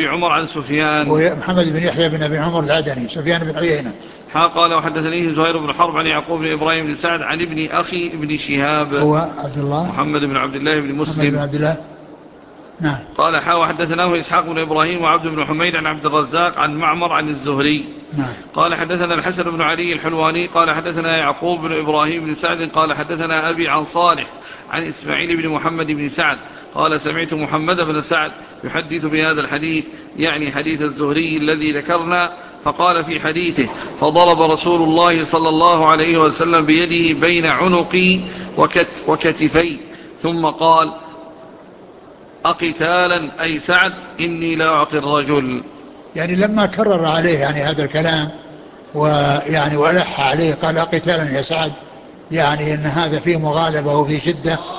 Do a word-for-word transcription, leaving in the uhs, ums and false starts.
أبي عمر عن سفيان. ومحمد بن يحيى بن أبي عمر العدني سفيان بن عيينة. قال وحدثني زهير بن حرب عن يعقوب بن إبراهيم بن سعد عن ابن أخي ابن شهاب هو عبد الله محمد بن عبد الله بن مسلم محمد بن عبد الله. نعم. قال حا وحدثناه إسحاق بن إبراهيم وعبد بن حميد عن عبد الرزاق عن معمر عن الزهري. نعم. قال حدثنا الحسن بن علي الحلواني قال حدثنا يعقوب بن إبراهيم بن سعد قال حدثنا أبي عن صالح عن إسماعيل بن محمد بن سعد قال سمعت محمد بن سعد يحدث بهذا الحديث يعني حديث الزهري الذي ذكرنا. فقال في حديثه فضرب رسول الله صلى الله عليه وسلم بيده بين عنقي وكت وكتفي ثم قال أقتالا أي سعد إني لا أعطي الرجل. يعني لما كرر عليه يعني هذا الكلام ويعني وألح عليه قال أقتالا يا سعد، يعني أن هذا فيه مغالبة وفيه شدة